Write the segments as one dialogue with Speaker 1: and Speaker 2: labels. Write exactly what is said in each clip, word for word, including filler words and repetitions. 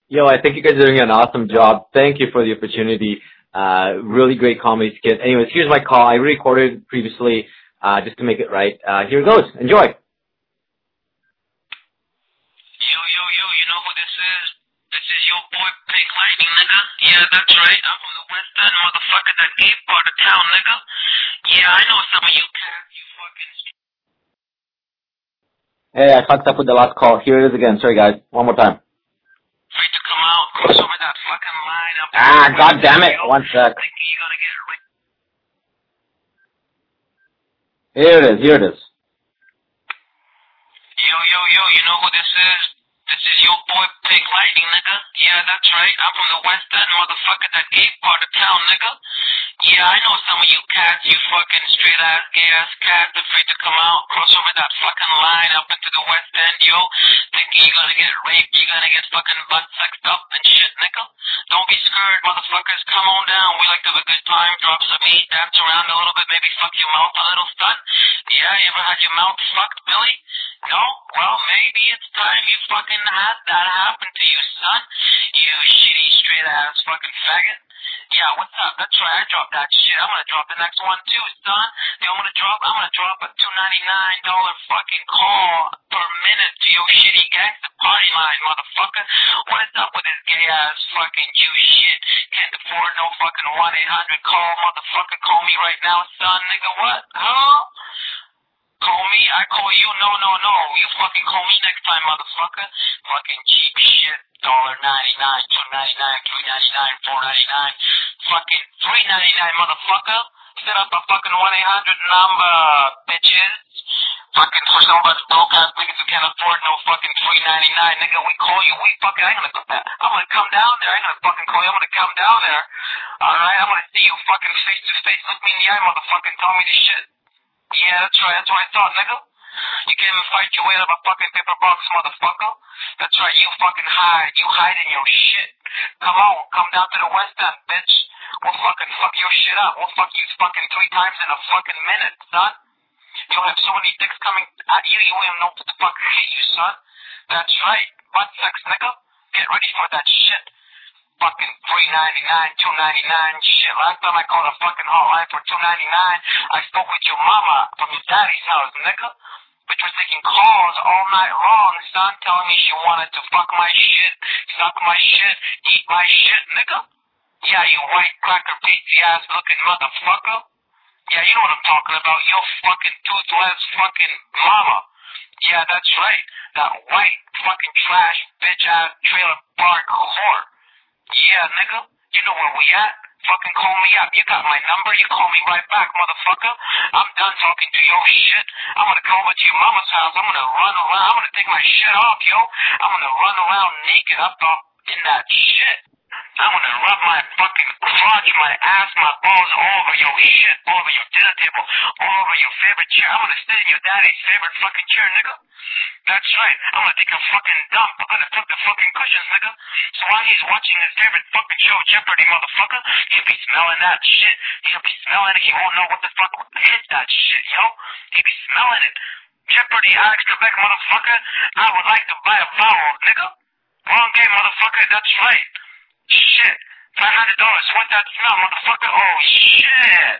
Speaker 1: Yo, I think you guys are doing an awesome job. Thank you for the opportunity. Uh, really great comedy skit. Anyways, here's my call. I recorded previously, uh, just to make it right. Uh, here it goes. Enjoy.
Speaker 2: Yo, yo, yo, you know who this is? This is your boy Pink Lightning, nigga. Yeah, that's right. I'm from the West End, motherfucker, that gay part of town, nigga. Yeah, I know some of you cats, you fucking...
Speaker 1: Hey, I fucked up with the last call. Here it is again. Sorry, guys. One more time.
Speaker 2: Free to come out, cross over that fucking line up...
Speaker 1: Ah, god damn it. One sec.
Speaker 2: Thinking you're gonna get rich.
Speaker 1: Here it is. Here it is.
Speaker 2: Yo, yo, yo, you know who this is? This is your boy Pink Lightning, nigga. Yeah, that's right. I'm from the West End, motherfucker, that gay part of town, nigga. Yeah, I know some of you cats, you fucking straight ass, gay ass cats, are free to come out, cross over that fucking line up into the West End, yo. Thinking you're gonna get raped, you're gonna get fucking butt sexed up and shit, nigga. Don't be scared, motherfuckers. Come on down. We like to have a good time, drop some meat, dance around a little bit, maybe fuck your mouth a little, son. Yeah, you ever had your mouth fucked, Billy? No? Well, maybe it's time you fucking had that happen to you, son. You shitty, straight ass fucking faggot. Yeah, what's up? That's right, I dropped that shit. I'm gonna drop the next one too, son. You know what I'm gonna drop? I'm gonna drop a two ninety-nine dollar fucking call per minute to your shitty gangster party line, motherfucker. What is up with this gay ass fucking Jew shit? Can't afford no fucking one eight hundred call, motherfucker. Call me right now, son, nigga. What? Huh? Call me, I call you, no, no, no. You fucking call me next time, motherfucker. Fucking cheap shit. Dollar ninety nine, two ninety nine, three ninety nine, four ninety nine. Fucking three ninety nine, motherfucker. Set up a fucking one eight hundred number, bitches. Fucking for some of us broke ass niggas who can't afford no fucking three ninety nine, nigga. We call you, we fucking. I'm gonna, I'm gonna come down there. I'm gonna fucking call you. I'm gonna come down there. All right, I'm gonna see you fucking face to face. Look me in the eye, motherfucker. Tell me this shit. Yeah, that's right. That's what I thought, nigga. You can't even fight your way out of a fucking paper box, motherfucker. That's right. You fucking hide. You hide in your shit. Come on. Come down to the West End, bitch. We'll fucking fuck your shit up. We'll fuck you fucking three times in a fucking minute, son. You'll have so many dicks coming at you, you won't even know what the fuck hit you, son. That's right. Butt sex, nigga. Get ready for that shit. Fucking three ninety nine, two ninety nine, shit. Last time I called a fucking hotline for two ninety nine, I spoke with your mama from your daddy's house, nigga. Bitch was taking calls all night long, son, telling me she wanted to fuck my shit, suck my shit, eat my shit, nigga. Yeah, you white cracker beatsy ass looking motherfucker. Yeah, you know what I'm talking about. Your fucking toothless fucking mama. Yeah, that's right. That white fucking trash bitch ass trailer park whore. Yeah, nigga. You know where we at. Fucking call me up. You got my number. You call me right back, motherfucker. I'm done talking to your shit. I'm gonna come over to your mama's house. I'm gonna run around. I'm gonna take my shit off, yo. I'm gonna run around naked up, up in that shit. I'm gonna rub my fucking crotch, my ass, my balls all over your shit, all over your dinner table, all over your favorite chair. I'm gonna sit in your daddy's favorite fucking chair, nigga. That's right. I'm gonna take a fucking dump. I'm gonna flip the fucking cushions, nigga. So while he's watching his favorite fucking show, Jeopardy, motherfucker, he'll be smelling that shit. He'll be smelling it. He won't know what the fuck hit that shit, yo. He'll be smelling it. Jeopardy, Alex Trebek, motherfucker. I would like to buy a vowel, nigga. Wrong game, motherfucker. That's right. Shit. five hundred dollars. What that smell, motherfucker? Oh, shit.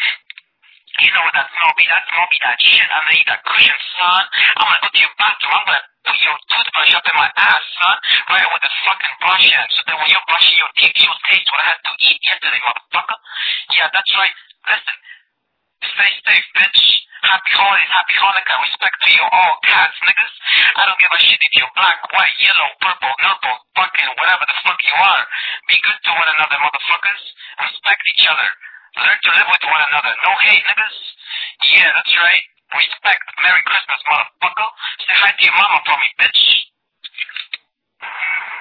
Speaker 2: You know what that smell be? That smell be that shit underneath that cushion, son. I'm gonna go to your bathroom. I'm gonna put your toothbrush up in my ass, son. Right with the fucking brush end. So that when you're brushing your teeth, you'll taste what I had to eat yesterday, motherfucker. Yeah, that's right. Listen. Stay safe, bitch. Happy holidays, happy Hanukkah. Respect to you all cats, niggas. I don't give a shit if you're black, white, yellow, purple, nurple, fucking whatever the fuck you are. Be good to one another, motherfuckers. Respect each other. Learn to live with one another. No hate, niggas. Yeah, that's right. Respect. Merry Christmas, motherfucker. Say hi to your mama for me, bitch.